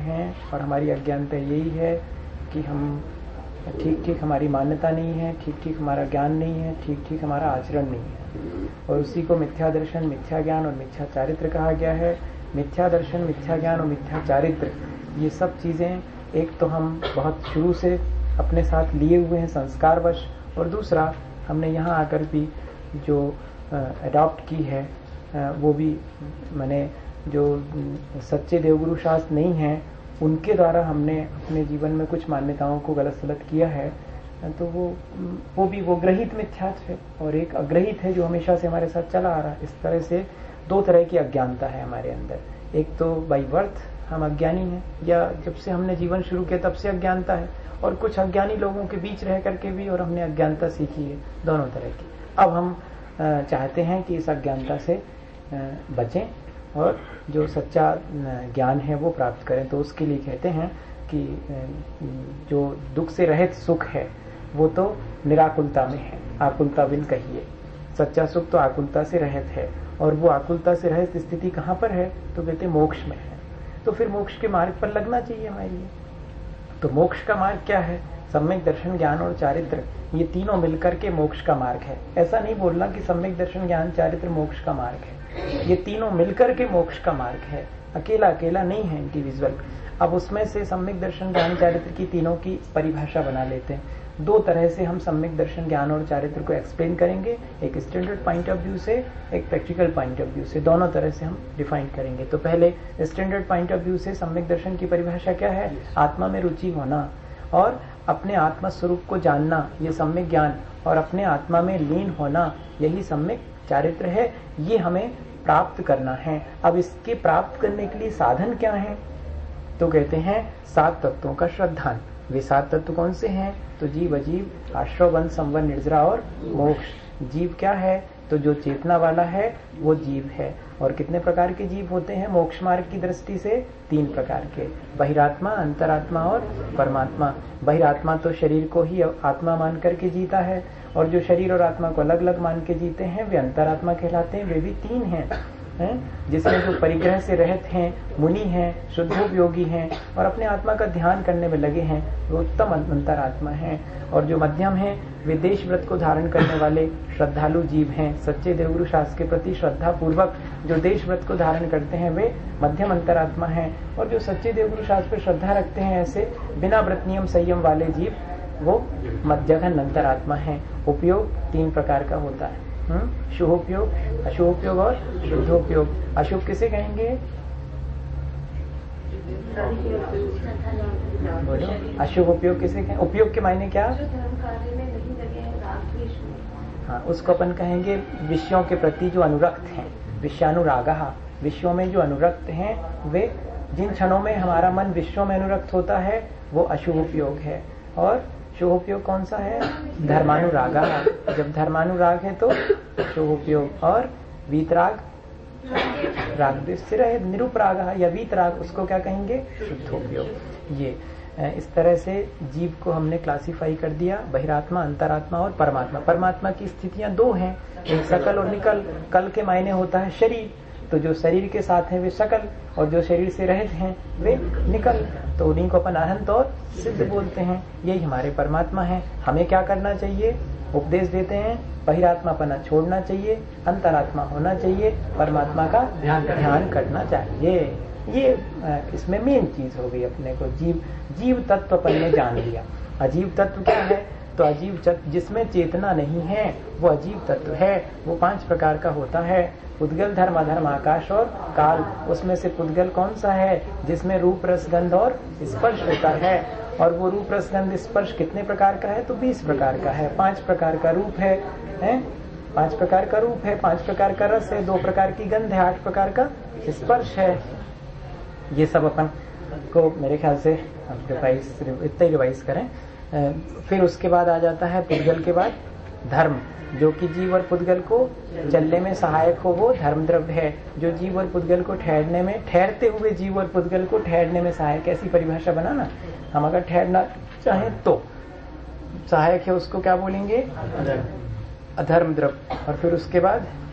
हैं और हमारी अज्ञानता यही है कि हम ठीक ठीक हमारी मान्यता नहीं है, ठीक ठीक हमारा ज्ञान नहीं है, ठीक ठीक हमारा आचरण नहीं है, और उसी को मिथ्या दर्शन, मिथ्या ज्ञान और मिथ्या चारित्र कहा गया है। मिथ्या दर्शन, मिथ्या ज्ञान और मिथ्या चारित्र, ये सब चीज़ें एक तो हम बहुत शुरू से अपने साथ लिए हुए हैं संस्कारवश, और दूसरा हमने यहाँ आकर भी जो अडॉप्ट की है वो भी मैंने जो सच्चे देवगुरु शास्त्र नहीं हैं उनके द्वारा हमने अपने जीवन में कुछ मान्यताओं को गलत सलत किया है, तो वो ग्रहित मिथ्यात्व है और एक अग्रहित है जो हमेशा से हमारे साथ चला आ रहा है। इस तरह से दो तरह की अज्ञानता है हमारे अंदर। एक तो बाई बर्थ हम अज्ञानी हैं, या जब से हमने जीवन शुरू किया तब से अज्ञानता है, और कुछ अज्ञानी लोगों के बीच रह करके भी और हमने अज्ञानता सीखी है, दोनों तरह की। अब हम चाहते हैं कि इस अज्ञानता से बचें और जो सच्चा ज्ञान है वो प्राप्त करें। तो उसके लिए कहते हैं कि जो दुख से रहित सुख है वो तो निराकुलता में है, आकुलता बिन कहिए। सच्चा सुख तो आकुलता से रहित है, और वो आकुलता से रहित स्थिति कहाँ पर है, तो कहते मोक्ष में है। तो फिर मोक्ष के मार्ग पर लगना चाहिए हमारे लिए। तो मोक्ष का मार्ग क्या है? सम्यक दर्शन, ज्ञान और चारित्र, ये तीनों मिलकर के मोक्ष का मार्ग है। ऐसा नहीं बोलना कि सम्यक दर्शन, ज्ञान, चारित्र मोक्ष का मार्ग है, ये तीनों मिलकर के मोक्ष का मार्ग है, अकेला अकेला नहीं है इंडिविजुअल। अब उसमें से सम्यक दर्शन, ज्ञान, चारित्र की तीनों की परिभाषा बना लेते हैं। दो तरह से हम सम्यक दर्शन, ज्ञान और चारित्र को एक्सप्लेन करेंगे, एक स्टैंडर्ड पॉइंट ऑफ व्यू से, एक प्रैक्टिकल पॉइंट ऑफ व्यू से, दोनों तरह से हम डिफाइन करेंगे। तो पहले स्टैंडर्ड पॉइंट ऑफ व्यू से सम्यक दर्शन की परिभाषा क्या है? आत्मा में रुचि होना और अपने आत्मा स्वरूप को जानना, ये सम्यक ज्ञान, और अपने आत्मा में लीन होना, यही सम्यक चारित्र है। ये हमें प्राप्त करना है। अब इसके प्राप्त करने के लिए साधन क्या है? तो कहते हैं 7 तत्वों का श्रद्धान। वे 7 तत्व कौन से हैं? तो जीव, अजीव, आश्रव, बंध, संवर, निर्जरा और मोक्ष। जीव क्या है? तो जो चेतना वाला है वो जीव है। और कितने प्रकार के जीव होते हैं मोक्ष मार्ग की दृष्टि से? 3 प्रकार के, बहिरात्मा, अंतरात्मा और परमात्मा। बहिरात्मा तो शरीर को ही आत्मा मान करके जीता है, और जो शरीर और आत्मा को अलग अलग मान के जीते हैं वे अंतरात्मा कहलाते हैं। वे भी 3 हैं, जिसमें जो परिग्रह से रहित हैं, मुनि हैं, शुद्धोपयोगी हैं और अपने आत्मा का ध्यान करने में लगे हैं, वो उत्तम अंतरात्मा हैं। और जो मध्यम हैं वे देश व्रत को धारण करने वाले श्रद्धालु जीव हैं। सच्चे देवगुरु शास्त्र के प्रति श्रद्धा पूर्वक जो देश व्रत को धारण करते हैं वे मध्यम अंतरात्मा हैं। और जो सच्चे देवगुरु शास्त्र पर श्रद्धा रखते हैं, ऐसे बिना व्रत नियम संयम वाले जीव, वो मध्यगन अंतरात्मा है। उपयोग 3 प्रकार का होता है, शुभोपयोग, अशुभोपयोग और शुद्धोपयोग। अशुभ किसे कहेंगे? बोलो, अशुभ उपयोग किसे कहेंगे? उपयोग के मायने क्या? हाँ, उसको अपन कहेंगे विषयों के प्रति जो अनुरक्त हैं, विषयानुरागः। विषयों में जो अनुरक्त हैं, वे जिन क्षणों में हमारा मन विषयों में अनुरक्त होता है वो अशुभ उपयोग है। और शुभोपयोग कौन सा है? धर्मानुरागः। जब धर्मानुराग है तो शुभोपयोग। और वीतराग, राग द्वेष से रहित, निरुपरागः या वीतराग, उसको क्या कहेंगे? शुद्धोपयोग। ये इस तरह से जीव को हमने क्लासिफाई कर दिया, बहिरात्मा, अंतरात्मा और परमात्मा। परमात्मा की स्थितियां 2 हैं, एक सकल और निकल। कल के मायने होता है शरीर, तो जो शरीर के साथ है वे सकल, और जो शरीर से रहित हैं वे निकल। तो उन्हीं को अपन अनंत और सिद्ध बोलते हैं। यही हमारे परमात्मा है। हमें क्या करना चाहिए? उपदेश देते हैं, बहिरात्मापना छोड़ना चाहिए, अंतरात्मा होना चाहिए, परमात्मा का ध्यान करना चाहिए। ये इसमें मेन चीज हो गई अपने को। जीव तत्व अपन ने जान लिया। अजीव तत्व क्या है? तो अजीव तत्व जिसमें चेतना नहीं है वो अजीव तत्व है। वो 5 प्रकार का होता है, पुद्गल, धर्म, अधर्म, आकाश और काल। उसमें से पुद्गल कौन सा है? जिसमें रूप, रस, गंध और स्पर्श होता है। और वो रूप, रस, गंध, स्पर्श कितने प्रकार का है? तो 20 प्रकार का है। 5 प्रकार का रूप है, 5 प्रकार का रूप है, 5 प्रकार का रस है, 2 प्रकार की गंध है, 8 प्रकार का स्पर्श है। ये सब अपन को मेरे ख्याल से इतना ही रिवाइज करें। फिर उसके बाद आ जाता है पुद्गल के बाद धर्म, जो कि जीव और पुद्गल को चलने में सहायक हो, वो धर्म द्रव्य है। जो जीव और पुद्गल को ठहरने में, ठहरते हुए जीव और पुद्गल को ठहरने में सहायक, ऐसी परिभाषा बनाना। हम अगर ठहरना चाहें तो सहायक है, उसको क्या बोलेंगे? अधर्म द्रव्य। और फिर उसके बाद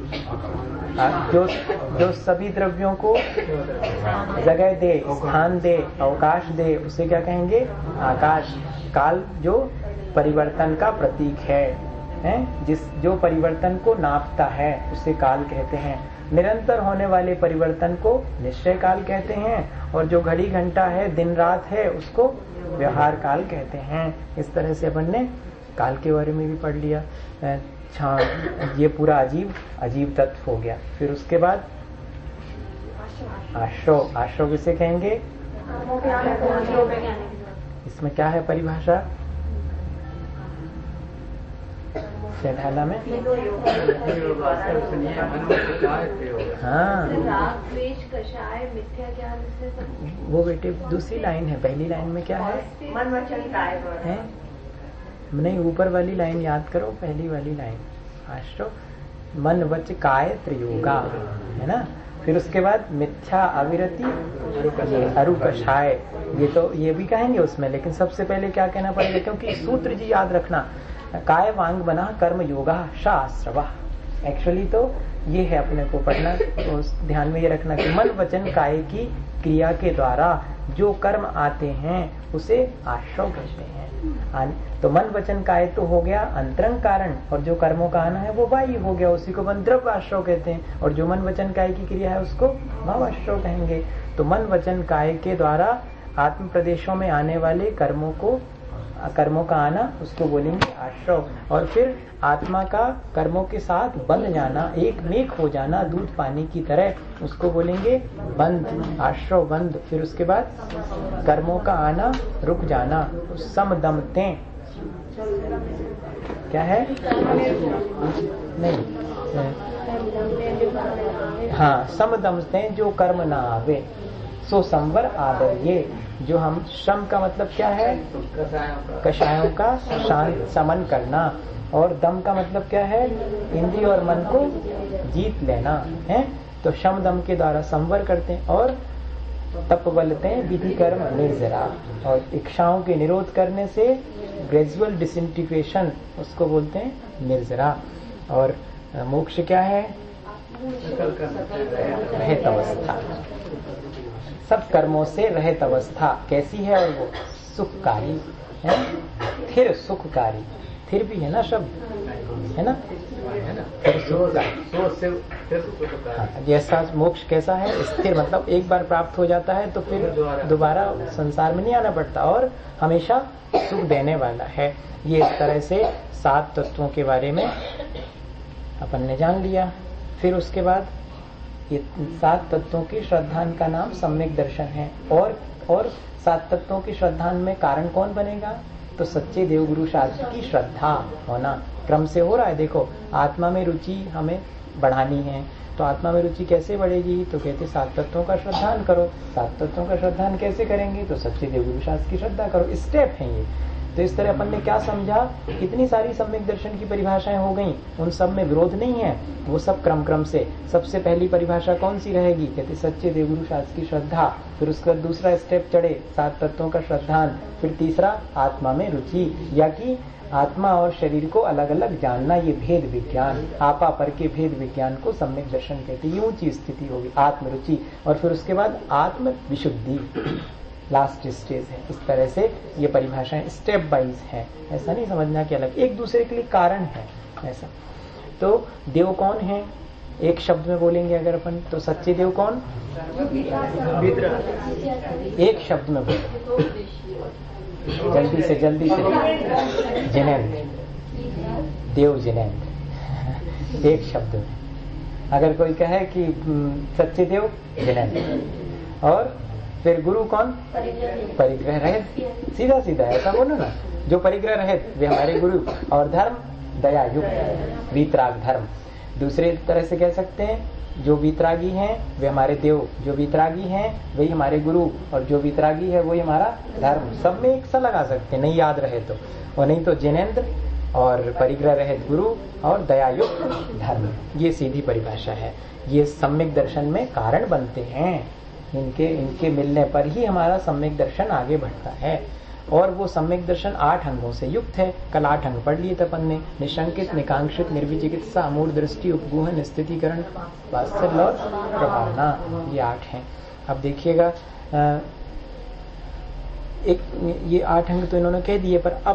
जो सभी द्रव्यों को जगह दे, स्थान दे, अवकाश दे, उसे क्या कहेंगे? आकाश। काल जो परिवर्तन का प्रतीक है, जो परिवर्तन को नापता है उसे काल कहते हैं। निरंतर होने वाले परिवर्तन को निश्चय काल कहते हैं, और जो घड़ी घंटा है, दिन रात है, उसको व्यवहार काल कहते हैं। इस तरह से अपन ने काल के बारे में भी पढ़ लिया। ये पूरा अजीब तत्व हो गया। फिर उसके बाद आश्रव। आश्रव किसे कहेंगे? इसमें क्या है परिभाषा ढाला में? हाँ, वो बेटे दूसरी लाइन है। पहली लाइन में क्या है? मन वचन काय है? नहीं, ऊपर वाली लाइन याद करो, पहली वाली लाइन। आश्रव मन वच काय त्रियोगा, है ना। फिर उसके बाद मिथ्या अविरति अरुकषाय, ये भी कहेंगे उसमें, लेकिन सबसे पहले क्या कहना पड़ेगा, क्योंकि सूत्र जी याद रखना, काय वांग बना कर्म योगा शास्त्रवा। एक्चुअली तो ये है अपने को पढ़ना, तो ध्यान में ये रखना कि मन वचन काय की क्रिया के द्वारा जो कर्म आते हैं उसे आश्रव कहते हैं। तो मन वचन काय तो हो गया अंतरंग कारण, और जो कर्मों का आना है वो बाह्य हो गया, उसी को मन द्रव्य आश्रव कहते हैं। और जो मन वचन काय की क्रिया है उसको भाव आश्रव कहेंगे। तो मन वचन काय के द्वारा आत्म प्रदेशों में आने वाले कर्मों का आना, उसको बोलेंगे आश्रव। और फिर आत्मा का कर्मों के साथ बंध जाना, एक मेक हो जाना दूध पानी की तरह, उसको बोलेंगे बंध, आश्रव बंध। फिर उसके बाद कर्मों का आना, रुक जाना, समदमते। क्या है? नहीं, हाँ, समदमते जो कर्म ना आवे, सो संवर आदर। ये जो हम श्रम का मतलब क्या है? कषायों का शांत समन करना। और दम का मतलब क्या है? इंद्रिय और मन को जीत लेना है। तो शम दम के द्वारा संवर करते हैं। और तप बलते हैं विधि कर्म निर्जरा, और इच्छाओं के निरोध करने से ग्रेजुअल डिसइंटीग्रेशन, उसको बोलते हैं निर्जरा। और मोक्ष क्या है? रहित अवस्था, सब कर्मों से रहित अवस्था। कैसी है? और वो सुखकारी है, फिर सुखकारी, फिर भी है ना शब्द, है ना, फिर सुखकारी। जैसा मोक्ष कैसा है? स्थिर, मतलब एक बार प्राप्त हो जाता है तो फिर दोबारा संसार में नहीं आना पड़ता, और हमेशा सुख देने वाला है। ये इस तरह से 7 तत्वों के बारे में अपन ने जान लिया। फिर उसके बाद ये 7 तत्वों की श्रद्धान का नाम सम्यक दर्शन है। और 7 तत्वों की श्रद्धान में कारण कौन बनेगा? तो सच्चे देवगुरु शास्त्र की श्रद्धा होना। क्रम से हो रहा है। देखो, आत्मा में रुचि हमें बढ़ानी है, तो आत्मा में रुचि कैसे बढ़ेगी? तो कहते 7 तत्वों का श्रद्धान करो। 7 तत्वों का श्रद्धान कैसे करेंगे? तो सच्चे देवगुरु शास्त्र की श्रद्धा करो। स्टेप है ये। तो इस तरह अपन ने क्या समझा? कितनी सारी सम्यक दर्शन की परिभाषाएं हो गई, उन सब में विरोध नहीं है, वो सब क्रम से। सबसे पहली परिभाषा कौन सी रहेगी? कहते सच्चे देवगुरु शास्त्र की श्रद्धा। फिर उसका दूसरा स्टेप चढ़े 7 तत्वों का श्रद्धान। फिर तीसरा आत्मा में रुचि, या कि आत्मा और शरीर को अलग अलग जानना, ये भेद विज्ञान, आपा पर के भेद विज्ञान को सम्यक दर्शन कहते। ये ऊंची स्थिति होगी आत्मरुचि। और फिर उसके बाद आत्म विशुद्धि, लास्ट स्टेज है। इस तरह से ये परिभाषाएं स्टेप वाइज है। ऐसा नहीं समझना कि अलग, एक दूसरे के लिए कारण है ऐसा। तो देव कौन है? एक शब्द में बोलेंगे अगर अपन, तो सच्चे देव कौन? एक शब्द में बोले, जल्दी से जिनेंद्र, देव जिनेंद्र। एक शब्द में अगर कोई कहे कि सच्चे देव जिनेंद्र, और फिर गुरु कौन? परिग्रह रहित। सीधा सीधा ऐसा बोलो ना, जो परिग्रह रहित वे हमारे गुरु। और धर्म दया युक्त, वीतराग धर्म। दूसरे तरह से कह सकते हैं, जो वीतरागी हैं वे हमारे देव, जो वीतरागी हैं वही हमारे गुरु, और जो वीतरागी है वही हमारा धर्म। सब में एक सा लगा सकते हैं, नहीं याद रहे तो। और नहीं तो जिनेंद्र और परिग्रह रहित गुरु और दयायुक्त धर्म, ये सीधी परिभाषा है। ये सम्यक दर्शन में कारण बनते हैं। इनके मिलने पर ही हमारा सम्यक दर्शन आगे बढ़ता है। और वो सम्यक दर्शन 8 अंगों से युक्त है। कल 8 अंग पढ़ लिए थे अपन ने। निशंकित, निकांक्षित, निर्विचिकित्सा, अमूढ़ दृष्टि, उपगूह, निस्थितीकरण, वात्सल्य और प्रभावना, ये 8 हैं। अब देखिएगा, एक ये 8 अंग तो इन्होंने कह दिए, पर अब